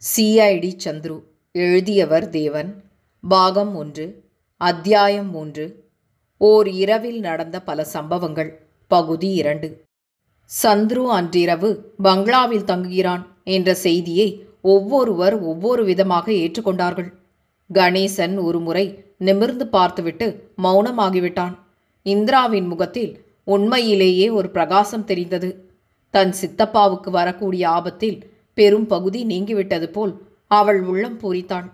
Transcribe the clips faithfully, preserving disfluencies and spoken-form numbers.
CID Chandru. எழுதியவர் தேவன். பாகம் ஒன்று. அத்தியாயம் மூன்று. ஓர் இரவில் நடந்த பல சம்பவங்கள். பகுதி இரண்டு. சந்துரு அன்றிரவு பங்களாவில் தங்குகிறான் என்ற செய்தியை ஒவ்வொருவர் ஒவ்வொரு விதமாக ஏற்றுக்கொண்டார்கள். கணேசன் ஒரு முறை நிமிர்ந்து பார்த்துவிட்டு மௌனமாகிவிட்டான். இந்திராவின் முகத்தில் உண்மையிலேயே ஒரு பிரகாசம் தெரிந்தது. தன் சித்தப்பாவுக்கு வரக்கூடிய ஆபத்தில் பெரும் பகுதி நீங்கிவிட்டது போல் அவள் உள்ளம் பூரித்தாள்.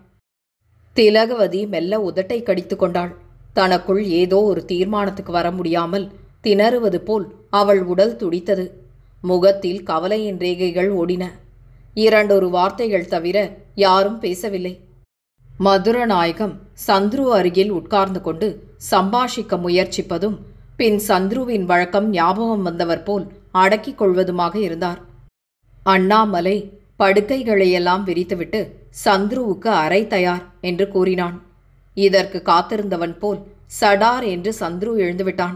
திலகவதி மெல்ல உதட்டை கடித்து கொண்டாள். தனக்குள் ஏதோ ஒரு தீர்மானத்துக்கு வர முடியாமல் திணறுவது போல் அவள் உடல் துடித்தது. முகத்தில் கவலையின் ரேகைகள் ஓடின. இரண்டொரு வார்த்தைகள் தவிர யாரும் பேசவில்லை. மதுரநாயகம் சந்துரு அருகில் உட்கார்ந்து கொண்டு சம்பாஷிக்க முயற்சிப்பதும் பின் சந்துருவின் வழக்கம் ஞாபகம் வந்தவர் போல் அடக்கிக் கொள்வதுமாக இருந்தார். அண்ணாமலை படுக்கைகளையெல்லாம் விரித்துவிட்டு சந்துருவுக்கு அறை தயார் என்று கூறினான். இதற்கு காத்திருந்தவன் போல் சடார் என்று சந்துரு எழுந்துவிட்டான்.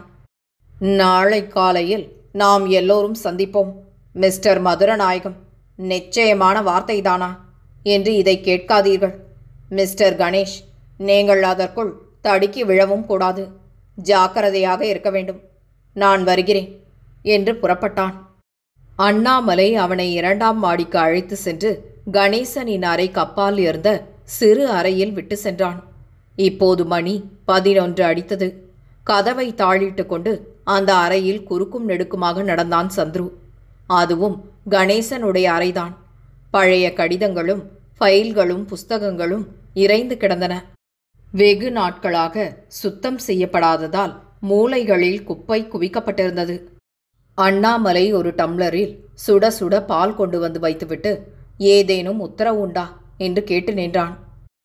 நாளை காலையில் நாம் எல்லோரும் சந்திப்போம் மிஸ்டர் மதுரநாயகம். நிச்சயமான வார்த்தைதானா என்று இதை கேட்காதீர்கள். மிஸ்டர் கணேஷ், நீங்கள் அதற்குள் தடுக்கி விழவும் கூடாது. ஜாக்கிரதையாக இருக்க வேண்டும். நான் வருகிறேன் என்று புறப்பட்டான். அண்ணாமலை அவனை இரண்டாம் மாடிக்கு அழைத்து சென்று கணேசனின் அறைக்கு அப்பால் இருந்த சிறு அறையில் விட்டு சென்றான். இப்போது மணி பதினொன்று அடித்தது. கதவை தாளிட்டு கொண்டு அந்த அறையில் குறுக்கும் நெடுக்குமாக நடந்தான் சந்துரு. அதுவும் கணேசனுடைய அறைதான். பழைய கடிதங்களும் ஃபைல்களும் புஸ்தகங்களும் இறைந்து கிடந்தன. வெகு நாட்களாக சுத்தம் செய்யப்படாததால் மூலைகளில் குப்பை குவிக்கப்பட்டிருந்தது. அண்ணாமலை ஒரு டம்ளரில் சுட சுட பால் கொண்டு வந்து வைத்துவிட்டு ஏதேனும் உத்தரவு உண்டா என்று கேட்டு நின்றான்.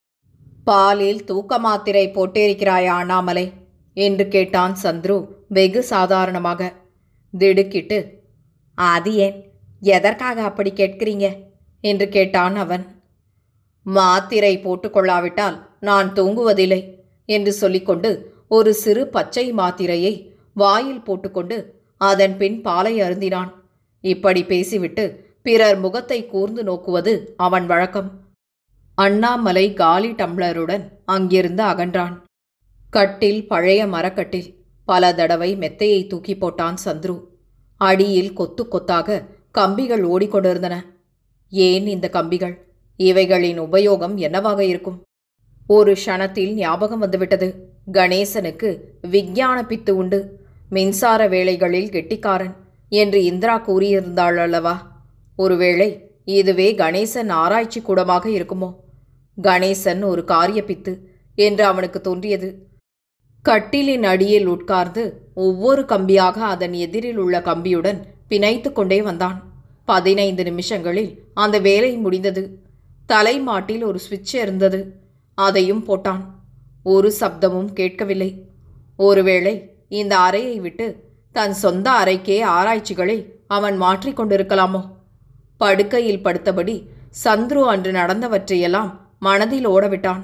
பாலில் தூக்க மாத்திரை போட்டிருக்கிறாயா அண்ணாமலை என்று கேட்டான் சந்துரு வெகு சாதாரணமாக. திடுக்கிட்டு, அது ஏன், எதற்காக அப்படி கேட்கிறீங்க என்று கேட்டான் அவன். மாத்திரை போட்டுக்கொள்ளாவிட்டால் நான் தூங்குவதில்லை என்று சொல்லிக்கொண்டு ஒரு சிறு பச்சை மாத்திரையை வாயில் போட்டுக்கொண்டு அதன் பின் பாலை அருந்தினான். இப்படி பேசிவிட்டு பிறர் முகத்தை கூர்ந்து நோக்குவது அவன் வழக்கம். அண்ணாமலை காலி டம்ளருடன் அங்கிருந்து அகன்றான். கட்டில் பழைய மரக்கட்டில். பல தடவை மெத்தையை தூக்கி போட்டான் சந்துரு. அடியில் கொத்து கொத்தாக கம்பிகள் ஓடிக்கொண்டிருந்தன. ஏன் இந்த கம்பிகள்? இவைகளின் உபயோகம் என்னவாக இருக்கும்? ஒரு க்ஷணத்தில் ஞாபகம் வந்துவிட்டது. கணேசனுக்கு விஞ்ஞான பித்து உண்டு, மின்சார வேலைகளில் கெட்டிக்காரன் என்று இந்திரா கூறியிருந்தாள் அல்லவா? ஒருவேளை இதுவே கணேசன் ஆராய்ச்சி கூடமாக இருக்குமோ? கணேசன் ஒரு காரிய பித்து என்று அவனுக்கு தோன்றியது. கட்டிலின் அடியில் உட்கார்ந்து ஒவ்வொரு கம்பியாக அதன் எதிரில் உள்ள கம்பியுடன் பிணைத்து கொண்டே வந்தான். பதினைந்து நிமிஷங்களில் அந்த வேலை முடிந்தது. தலைமாட்டில் ஒரு சுவிட்ச் இருந்தது. அதையும் போட்டான். ஒரு சப்தமும் கேட்கவில்லை. ஒருவேளை இந்த அறையை விட்டு தன் சொந்த அறைக்கே ஆராய்ச்சிகளை அவன் மாற்றிக்கொண்டிருக்கலாமோ? படுக்கையில் படுத்தபடி சந்துரு அன்று நடந்தவற்றையெல்லாம் மனதில் ஓடவிட்டான்.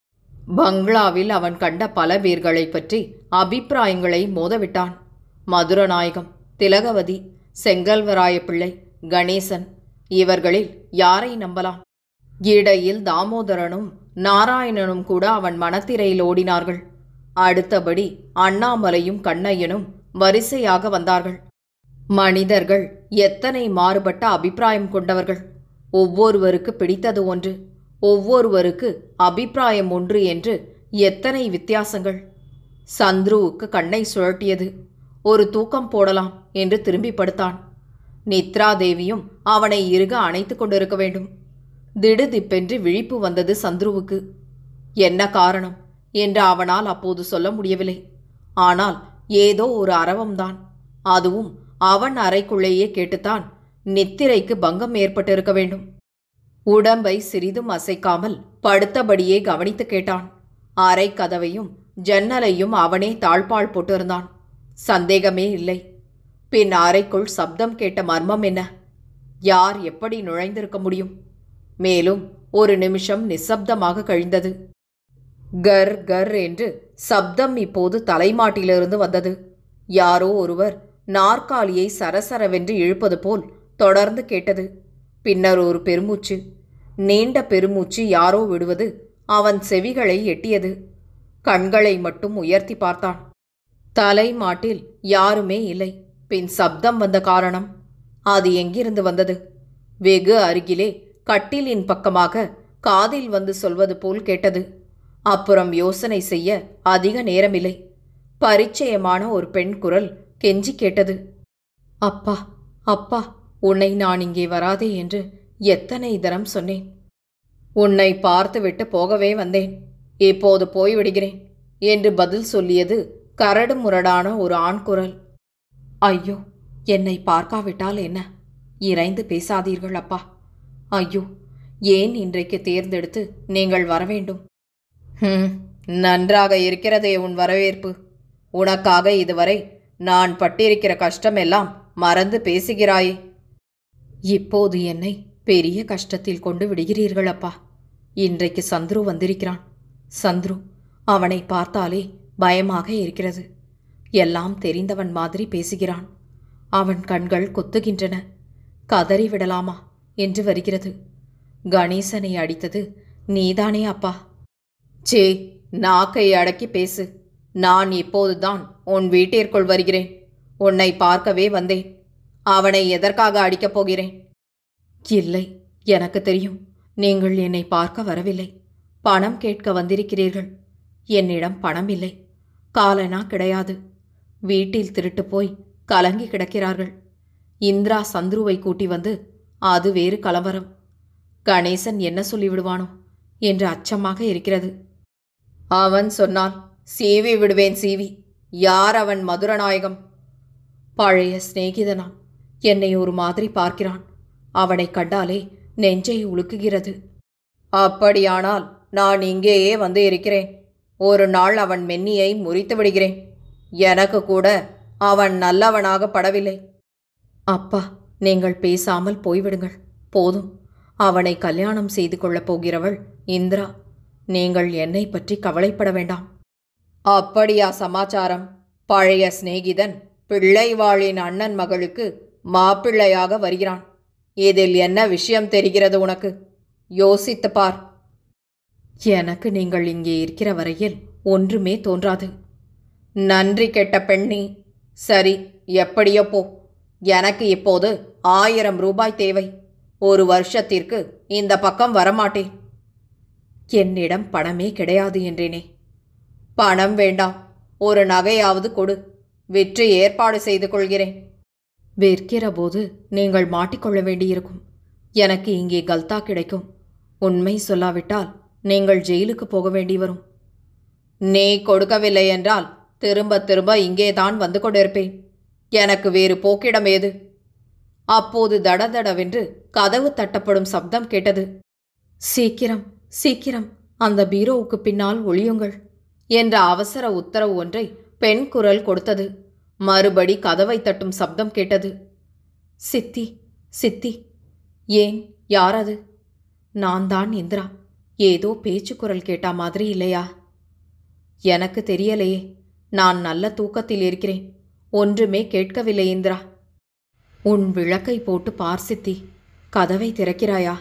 பங்களாவில் அவன் கண்ட பல பேர்களை பற்றி அபிப்பிராயங்களை மோதவிட்டான். மதுரநாயகம், திலகவதி, செங்கல்வராய பிள்ளை, கணேசன், இவர்களில் யாரை நம்பலாம்? இடையில் தாமோதரனும் நாராயணனும் கூட அவன் மனத்திரையில் ஓடினார்கள். அடுத்தபடி அண்ணாமலையும் கண்ணையனும் வரிசையாக வந்தார்கள். மனிதர்கள் எத்தனை மாறுபட்ட அபிப்பிராயம் கொண்டவர்கள்! ஒவ்வொருவருக்கு பிடித்தது ஒன்று, ஒவ்வொருவருக்கு அபிப்பிராயம் ஒன்று என்று எத்தனை வித்தியாசங்கள்! சந்துருவுக்கு கண்ணை சுழட்டியது. ஒரு தூக்கம் போடலாம் என்று திரும்பி படுத்தான். நித்ரா தேவியும் அவனை இறுக அணைத்து கொண்டிருக்க வேண்டும். திடுதிப்பென்று விழிப்பு வந்தது சந்துருவுக்கு. என்ன காரணம் என்று அவனால் அப்போது சொல்ல முடியவில்லை. ஆனால் ஏதோ ஒரு அரவம்தான். அதுவும் அவன் அறைக்குள்ளேயே கேட்டுத்தான் நித்திரைக்கு பங்கம் ஏற்பட்டிருக்க வேண்டும். உடம்பை சிறிதும் அசைக்காமல் படுத்தபடியே கவனித்து கேட்டான். அறை கதவையும் ஜன்னலையும் அவனே தாழ்பால் போட்டிருந்தான். சந்தேகமே இல்லை. பின் அறைக்குள் சப்தம் கேட்ட மர்மம் என்ன? யார் எப்படி நுழைந்திருக்க முடியும்? மேலும் ஒரு நிமிஷம் நிசப்தமாக கழிந்தது. கர் கர் என்று சப்தம் இப்போது தலைமாட்டிலிருந்து வந்தது. யாரோ ஒருவர் நாற்காலியை சரசரவென்று இழுப்பது போல் தொடர்ந்து கேட்டது. பின்னர் ஒரு பெருமூச்சு. நீண்ட பெருமூச்சு யாரோ விடுவது அவன் செவிகளை எட்டியது. கண்களை மட்டும் உயர்த்தி பார்த்தான். தலை மாட்டில் யாருமே இல்லை. பின் சப்தம் வந்த காரணம், அது எங்கிருந்து வந்தது? வெகு அருகிலே கட்டிலின் பக்கமாக காதில் வந்து சொல்வது போல் கேட்டது. அப்புறம் யோசனை செய்ய அதிக நேரமில்லை. பரிச்சயமான ஒரு பெண் குரல் கெஞ்சி கேட்டது. அப்பா, அப்பா, உன்னை நான் இங்கே வராதே என்று எத்தனை தரம் சொன்னேன். உன்னை பார்த்துவிட்டு போகவே வந்தேன். இப்போது போய்விடுகிறேன் என்று பதில் சொல்லியது கரடு முரடான ஒரு ஆண் குரல். ஐயோ, என்னை பார்க்காவிட்டால் என்ன? இறைந்து பேசாதீர்கள் அப்பா. ஐயோ, ஏன் இன்றைக்கு தேர்ந்தெடுத்து நீங்கள் வரவேண்டும்? ஹம், நன்றாக இருக்கிறதே உன் வரவேற்பு. உனக்காக இதுவரை நான் பட்டிருக்கிற கஷ்டமெல்லாம் மறந்து பேசுகிறாயே. இப்போது என்னை பெரிய கஷ்டத்தில் கொண்டு விடுகிறீர்கள் அப்பா. இன்றைக்கு சந்துரு வந்திருக்கிறான். சந்துரு, அவனை பார்த்தாலே பயமாக இருக்கிறது. எல்லாம் தெரிந்தவன் மாதிரி பேசுகிறான். அவன் கண்கள் கொத்துகின்றன. கதறிவிடலாமா என்று வருகிறது. கணேசனை அடித்தது நீதானே அப்பா? சே, நாக்கை அடக்கி பேசு. நான் இப்போதுதான் உன் வீட்டிற்குள் வருகிறேன். உன்னை பார்க்கவே வந்தேன். அவனை எதற்காக அடிக்கப் போகிறேன்? இல்லை, எனக்கு தெரியும். நீங்கள் என்னை பார்க்க வரவில்லை. பணம் கேட்க வந்திருக்கிறீர்கள். என்னிடம் பணம் இல்லை. காலனா கிடையாது. வீட்டில் திருட்டு போய் கலங்கி கிடக்கிறார்கள். இந்திரா சந்துருவை கூட்டி வந்து அது வேறு கலவரம். கணேசன் என்ன சொல்லிவிடுவானோ என்று அச்சமாக இருக்கிறது. அவன் சொன்னால் சீவி விடுவேன். சீவி. யார் அவன்? மதுரநாயகம். பழைய சிநேகிதனாம். என்னை ஒரு மாதிரி பார்க்கிறான். அவனை கண்டாலே நெஞ்சை உலுக்குகிறது. அப்படியானால் நான் இங்கேயே வந்து இருக்கிறேன். ஒரு நாள் அவன் மென்னியை முறித்து விடுகிறேன். எனக்கு கூட அவன் நல்லவனாக படவில்லை. அப்பா, நீங்கள் பேசாமல் போய்விடுங்கள். போதும். அவனை கல்யாணம் செய்து கொள்ளப் போகிறவள் இந்திரா. நீங்கள் என்னை பற்றி கவலைப்பட வேண்டாம். அப்படியா சமாச்சாரம்? பழைய சிநேகிதன் பிள்ளைவாளின் அண்ணன் மகளுக்கு மாப்பிள்ளையாக வருகிறான். இதில் என்ன விஷயம் தெரிகிறது உனக்கு? யோசித்து பார். எனக்கு நீங்கள் இங்கே இருக்கிற வரையில் ஒன்றுமே தோன்றாது. நன்றி கெட்ட பெண்ணி. சரி, எப்படியோ போ. எனக்கு இப்போது ஆயிரம் ரூபாய் தேவை. ஒரு வருஷத்திற்கு இந்த பக்கம் வரமாட்டேன். என்னிடம் பணமே கிடையாது என்றேனே. பணம் வேண்டாம், ஒரு நகையாவது கொடு. விற்று ஏற்பாடு செய்து கொள்கிறேன். விற்கிற போது நீங்கள் மாட்டிக்கொள்ள வேண்டியிருக்கும். எனக்கு இங்கே கல்தா கிடைக்கும். உண்மை சொல்லாவிட்டால் நீங்கள் ஜெயிலுக்கு போக வேண்டி வரும். நீ கொடுக்கவில்லை என்றால் திரும்ப திரும்ப இங்கேதான் வந்து கொண்டிருப்பேன். எனக்கு வேறு போக்கிடம் ஏது? அப்போது தடதடவென்று கதவு தட்டப்படும் சப்தம் கேட்டது. சீக்கிரம் சீக்கிரம் அந்த பீரோவுக்கு பின்னால் ஒளியுங்கள் என்ற அவசர உத்தரவு ஒன்றை பெண் குரல் கொடுத்தது. மறுபடி கதவை தட்டும் சப்தம் கேட்டது. சித்தி, சித்தி. ஏன், யார் அது? நான் தான் இந்திரா. ஏதோ பேச்சு குரல் கேட்டா மாதிரி இல்லையா? எனக்கு தெரியலையே. நான் நல்ல தூக்கத்தில் இருக்கிறேன். ஒன்றுமே கேட்கவில்லை இந்திரா. உன் விளக்கை போட்டு பார் சித்தி. கதவை திறக்கிறாயா?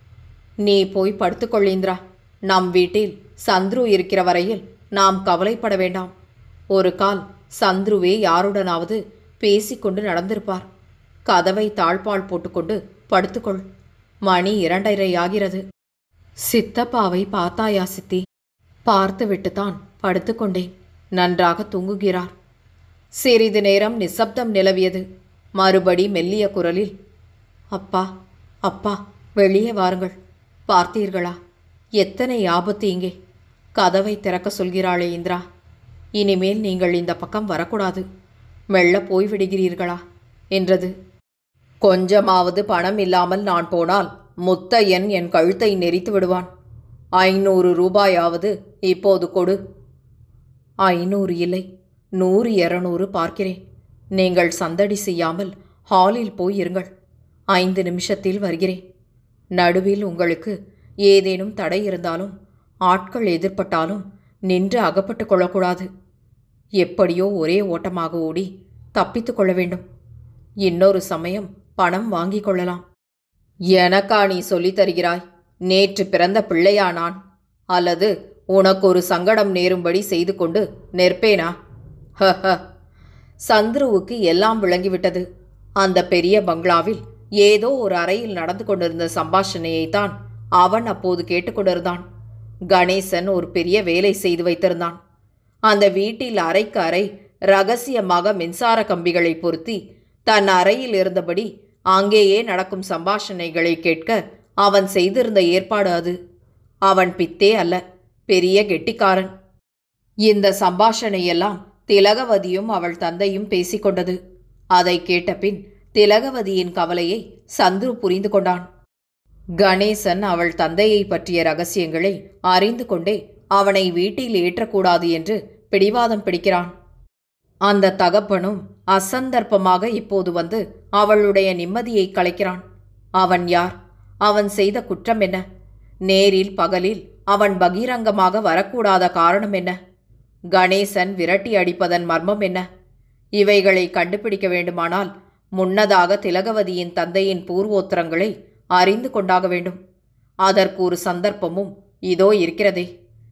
நீ போய் படுத்துக்கொள் இந்திரா. நம் வீட்டில் சந்துரு இருக்கிற வரையில் நாம் கவலைப்பட வேண்டாம். ஒரு கால் சந்துருவே யாருடனாவது பேசிக்கொண்டு நடந்திருப்பார். கதவை தாழ்பால் போட்டுக்கொண்டு படுத்துக்கொள். மணி இரண்டரை ஆகிறது. சித்தப்பாவை பார்த்தாயா சித்தி? பார்த்துவிட்டுத்தான் படுத்துக்கொண்டேன். நன்றாக தூங்குகிறார். சிறிது நேரம் நிசப்தம் நிலவியது. மறுபடி மெல்லிய குரலில், அப்பா, அப்பா, வெளியே வாருங்கள். பார்த்தீர்களா, எத்தனை ஆபத்து இங்கே. கதவை திறக்க சொல்கிறாளே இந்திரா. இனிமேல் நீங்கள் இந்த பக்கம் வரக்கூடாது. மெல்ல போய்விடுகிறீர்களா என்றது. கொஞ்சமாவது பணம் இல்லாமல் நான் போனால் முத்தையன் என் கழுத்தை நெரித்து விடுவான். ஐநூறு ரூபாயாவது இப்போது கொடு. ஐநூறு இல்லை, நூறு இருநூறு பார்க்கிறேன். நீங்கள் சந்தடி செய்யாமல் ஹாலில் போய் இருங்கள். ஐந்து நிமிஷத்தில் வருகிறேன். நடுவில் உங்களுக்கு ஏதேனும் தடை இருந்தாலும் ஆட்கள் எதிர்பட்டாலும் நின்று அகப்பட்டு கொள்ளக்கூடாது. எப்படியோ ஒரே ஓட்டமாக ஓடி தப்பித்து கொள்ள வேண்டும். இன்னொரு சமயம் பணம் வாங்கிக் கொள்ளலாம். எனக்கா நீ சொல்லித் தருகிறாய்? நேற்று பிறந்த பிள்ளையா நான்? அல்லது உனக்கு ஒரு சங்கடம் நேரும்படி செய்து கொண்டு நிற்பேனா? ஹ ஹ. சந்துருவுக்கு எல்லாம் விளங்கிவிட்டது. அந்த பெரிய பங்களாவில் ஏதோ ஒரு அறையில் நடந்து கொண்டிருந்த சம்பாஷணையைத்தான் அவன் அப்போது கேட்டுக்கொண்டிருந்தான். கணேசன் ஒரு பெரிய வேலை செய்து வைத்திருந்தான். அந்த வீட்டில் அறைக்கு அறை ரகசியமாக மின்சார கம்பிகளை பொருத்தி தன் அறையில் இருந்தபடி அங்கேயே நடக்கும் சம்பாஷணைகளை கேட்க அவன் செய்திருந்த ஏற்பாடு அது. அவன் பித்தே அல்ல, பெரிய கெட்டிக்காரன். இந்த சம்பாஷணையெல்லாம் திலகவதியும் அவள் தந்தையும் பேசிக்கொண்டது. அதை கேட்டபின் திலகவதியின் கவலையை சந்துரு புரிந்து கொண்டான். கணேசன் அவள் தந்தையை பற்றிய ரகசியங்களை அறிந்து கொண்டே அவனை வீட்டில் ஏற்றக்கூடாது என்று பிடிவாதம் பிடிக்கிறான். அந்த தகப்பனும் அசந்தர்ப்பமாக இப்போது வந்து அவளுடைய நிம்மதியை கலைக்கிறான். அவன் யார்? அவன் செய்த குற்றம் என்ன? நேரில் பகலில் அவன் பகிரங்கமாக வரக்கூடாத காரணம் என்ன? கணேசன் விரட்டி அடிப்பதன் மர்மம் என்ன? இவைகளை கண்டுபிடிக்க வேண்டுமானால் முன்னதாக திலகவதியின் தந்தையின் பூர்வோத்தரங்களை அறிந்து கொண்டாக வேண்டும். அதற்கு ஒரு சந்தர்ப்பமும் இதோ இருக்கிறதே.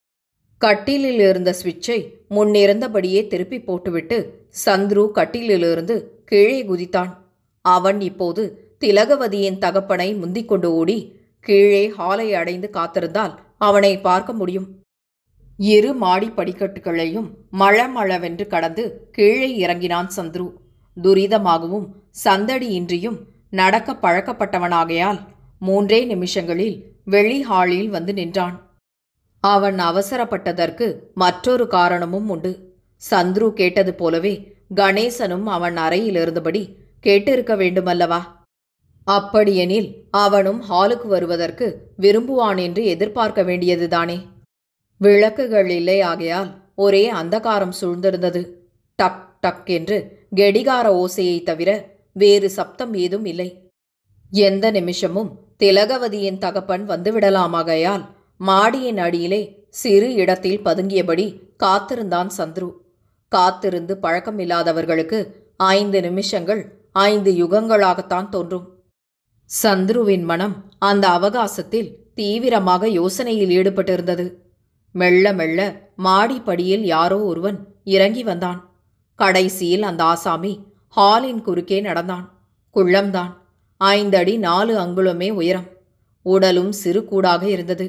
கட்டிலில் இருந்த சுவிட்சை முன்னிருந்தபடியே திருப்பி போட்டுவிட்டு சந்துரு கட்டிலிலிருந்து கீழே குதித்தான். அவன் இப்போது திலகவதியின் தகப்பனை முந்திக்கொண்டு ஓடி கீழே ஹாலை அடைந்து காத்திருந்தால் அவனை பார்க்க முடியும். இரு மாடி படிக்கட்டுகளையும் மளமளவென்று கடந்து கீழே இறங்கினான் சந்துரு. துரிதமாகவும் சந்தடியின்றியும் நடக்க பழக்கப்பட்டவனாகையால் மூன்றே நிமிஷங்களில் வெளி ஹாலில் வந்து நின்றான். அவன் அவசரப்பட்டதற்கு மற்றொரு காரணமும் உண்டு. சந்துரு கேட்டது போலவே கணேசனும் அவன் அறையில் இருந்தபடி கேட்டிருக்க வேண்டுமல்லவா? அப்படியெனில் அவனும் ஹாலுக்கு வருவதற்கு விரும்புவான் என்று எதிர்பார்க்க வேண்டியதுதானே. விளக்குகள் இல்லை ஆகையால் ஒரே அந்தகாரம் சூழ்ந்திருந்தது. டக் டக் என்று கெடிகார ஓசையை தவிர வேறு சப்தம் ஏதும் இல்லை. எந்த நிமிஷமும் திலகவதியின் தகப்பன் வந்துவிடலாமாகையால் மாடியின் அடியிலே சிறு இடத்தில் பதுங்கியபடி காத்திருந்தான் சந்துரு. காத்திருந்து பழக்கமில்லாதவர்களுக்கு ஐந்து நிமிஷங்கள் ஐந்து யுகங்களாகத்தான் தோன்றும். சந்துருவின் மனம் அந்த அவகாசத்தில் தீவிரமாக யோசனையில் ஈடுபட்டிருந்தது. மெல்ல மெல்ல மாடிப்படியில் யாரோ ஒருவன் இறங்கி வந்தான். கடைசியில் அந்த ஆசாமி ஹாலின் குறுக்கே நடந்தான். குள்ளம்தான். ஐந்தடி நாலு அங்குலமே உயரம். உடலும் சிறு கூடாக இருந்தது.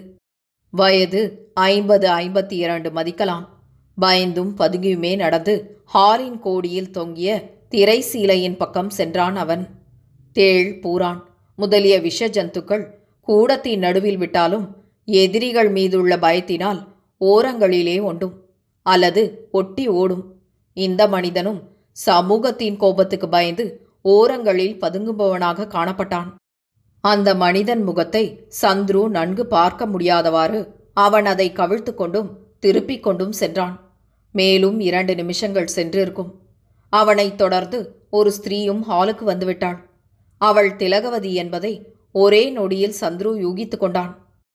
வயது ஐம்பது ஐம்பத்தி இரண்டு மதிக்கலாம். பயந்தும் பதுங்கியுமே நடந்து ஹாலின் கோடியில் தொங்கிய திரை சீலையின் பக்கம் சென்றான் அவன். தேள், பூரான் முதலிய விஷ ஜந்துக்கள் கூடத்தின் நடுவில் விட்டாலும் எதிரிகள் மீதுள்ள பயத்தினால் ஓரங்களிலே ஒண்டும் அல்லது ஒட்டி ஓடும். இந்த மனிதனும் சமூகத்தின் கோபத்துக்கு பயந்து ஓரங்களில் பதுங்குபவனாக காணப்பட்டான். அந்த மனிதன் முகத்தை சந்துரு நன்கு பார்க்க முடியாதவாறு அவன் அதை கவிழ்த்து கொண்டும் திருப்பிக் கொண்டும் சென்றான். மேலும் இரண்டு நிமிஷங்கள் சென்றிருக்கும். அவனைத் தொடர்ந்து ஒரு ஸ்திரீயும் ஹாலுக்கு வந்துவிட்டாள். அவள் திலகவதி என்பதை ஒரே நொடியில் சந்துரு யூகித்து கொண்டான்.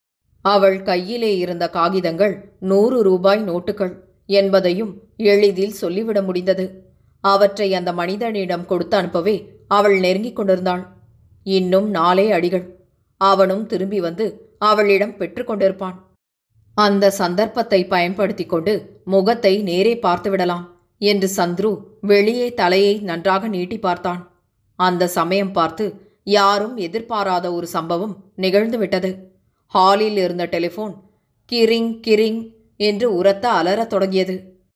அவள் கையிலே இருந்த காகிதங்கள் நூறு ரூபாய் நோட்டுகள் என்பதையும் எளிதில் சொல்லிவிட முடிந்தது. அவற்றை அந்த மனிதனிடம் கொடுத்து அனுப்பவே அவள் நெருங்கிக் கொண்டிருந்தாள். இன்னும் நாலே அடிகள். அவனும் திரும்பி வந்து அவளிடம் பெற்று கொண்டிருப்பான். அந்த சந்தர்ப்பத்தை பயன்படுத்தி கொண்டு முகத்தை நேரே பார்த்துவிடலாம் என்று சந்துரு வெளியே தலையை நன்றாக நீட்டி பார்த்தான். அந்த சமயம் பார்த்து யாரும் எதிர்பாராத ஒரு சம்பவம் நிகழ்ந்துவிட்டது. ஹாலில் இருந்த டெலிஃபோன் கிரிங் கிரிங் என்று உரத்த அலறத் தொடங்கியது.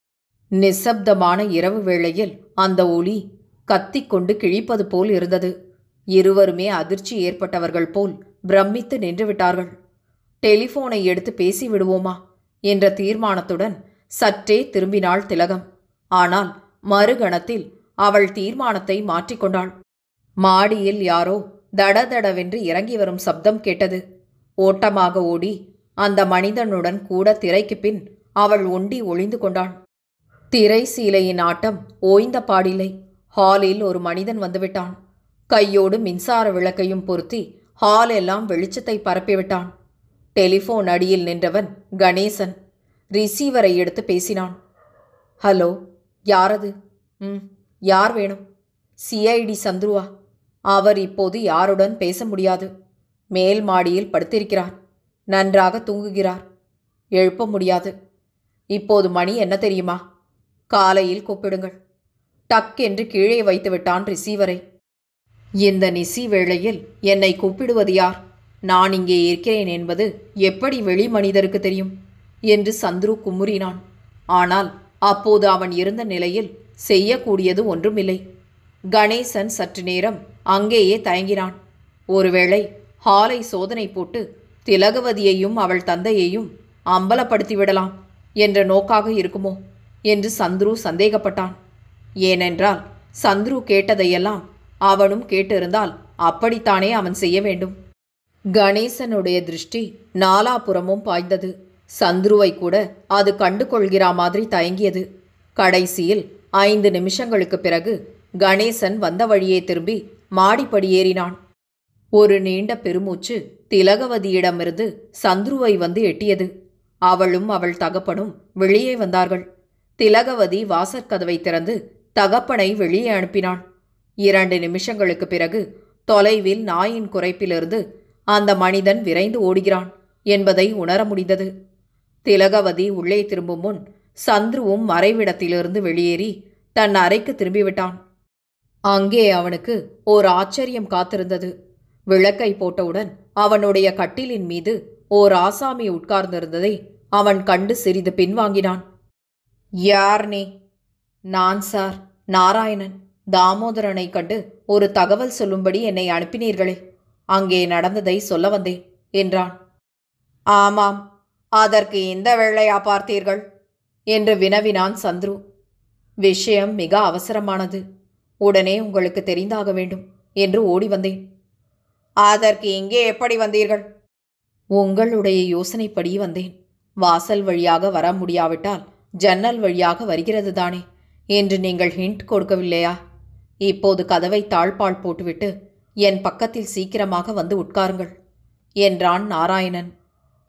நிசப்தமான இரவு வேளையில் அந்த ஒலி கத்திக்கொண்டு கிழிப்பது போல் இருந்தது. இருவருமே அதிர்ச்சி ஏற்பட்டவர்கள் போல் பிரமித்து நின்றுவிட்டார்கள். டெலிஃபோனை எடுத்து பேசி விடுவோமா என்ற தீர்மானத்துடன் சற்றே திரும்பினாள் திலகம். ஆனால் மறுகணத்தில் அவள் தீர்மானத்தை மாற்றிக்கொண்டாள். மாடியில் யாரோ தடதடவென்று இறங்கி வரும் சப்தம் கேட்டது. ஓட்டமாக ஓடி அந்த மனிதனுடன் கூட திரைக்கு பின் அவள் ஒண்டி ஒளிந்து கொண்டாள். திரை சீலையின் ஆட்டம் ஓய்ந்த பாடில்லை. ஹாலில் ஒரு மனிதன் வந்துவிட்டான். கையோடு மின்சார விளக்கையும் பொருத்தி ஹால் எல்லாம் வெளிச்சத்தை பரப்பிவிட்டான். டெலிஃபோன் அடியில் நின்றவன் கணேசன். ரிசீவரை எடுத்து பேசினான். ஹலோ, யாரது? ம் யார் வேணும்? சிஐடி சந்துருவா? அவர் இப்போது யாருடன் பேச முடியாது. மேல் மாடியில் படுத்திருக்கிறார். நன்றாக தூங்குகிறார். எழுப்ப முடியாது. இப்போது மணி என்ன தெரியுமா? காலையில் கூப்பிடுங்கள். டக் என்று கீழே வைத்து விட்டான் ரிசீவரை. இந்த நிசி வேளையில் என்னை கூப்பிடுவது யார்? நான் இங்கே இருக்கிறேன் என்பது எப்படி வெளி மனிதருக்கு தெரியும் என்று சந்துரு குமுறினான். ஆனால் அப்போது அவன் இருந்த நிலையில் செய்யக்கூடியது ஒன்றுமில்லை. கணேசன் சற்று நேரம் அங்கேயே தயங்கினான். ஒருவேளை ஹாலை சோதனை போட்டு திலகவதியையும் அவள் தந்தையையும் அம்பலப்படுத்திவிடலாம் என்ற நோக்காக இருக்குமோ என்று சந்துரு சந்தேகப்பட்டான். ஏனென்றால் சந்துரு கேட்டதையெல்லாம் அவனும் கேட்டிருந்தால் அப்படித்தானே அவன் செய்ய வேண்டும். கணேசனுடைய திருஷ்டி நாலாபுறமும் பாய்ந்தது. சந்துருவை கூட அது கண்டு கொள்கிறா மாதிரி தயங்கியது. கடைசியில் ஐந்து நிமிஷங்களுக்கு பிறகு கணேசன் வந்த வழியே திரும்பி மாடிப்படி ஏறினான். ஒரு நீண்ட பெருமூச்சு திலகவதியிடமிருந்து சந்துருவை வந்து எட்டியது. அவளும் அவள் தகப்பனும் வெளியே வந்தார்கள். திலகவதி வாசற்கதவை திறந்து தகப்பனை வெளியே அனுப்பினாள். இரண்டு நிமிஷங்களுக்கு பிறகு தொலைவில் நாயின் குரைப்பிலிருந்து அந்த மனிதன் விரைந்து ஓடுகிறான் என்பதை உணர முடிந்தது. திலகவதி உள்ளே திரும்பும் முன் சந்துருவும் மறைவிடத்திலிருந்து வெளியேறி தன் அறைக்கு திரும்பிவிட்டான். அங்கே அவனுக்கு ஓர் ஆச்சரியம் காத்திருந்தது. விளக்கை போட்டவுடன் அவனுடைய கட்டிலின் மீது ஓர் ஆசாமி உட்கார்ந்திருந்ததை அவன் கண்டு சிறிது பின்வாங்கினான். யார் நீ? நான் சார், நாராயணன். தாமோதரனை கண்டு ஒரு தகவல் சொல்லும்படி என்னை அனுப்பினீர்களே, அங்கே நடந்ததை சொல்ல வந்தேன் என்றான். ஆமாம், அதற்கு இந்த வேளையா பார்த்தீர்கள் என்று வினவினான் சந்துரு. விஷயம் மிக அவசரமானது, உடனே உங்களுக்கு தெரிந்தாக வேண்டும் என்று ஓடி வந்தேன். அதற்கு இங்கே எப்படி வந்தீர்கள்? உங்களுடைய யோசனைப்படி வந்தேன். வாசல் வழியாக வர முடியாவிட்டால் ஜன்னல் வழியாக வருகிறது தானே என்று நீங்கள் ஹிண்ட் கொடுக்கவில்லையா? இப்போது கதவை தாழ்பால் போட்டுவிட்டு என் பக்கத்தில் சீக்கிரமாக வந்து உட்காருங்கள் என்றான் நாராயணன்.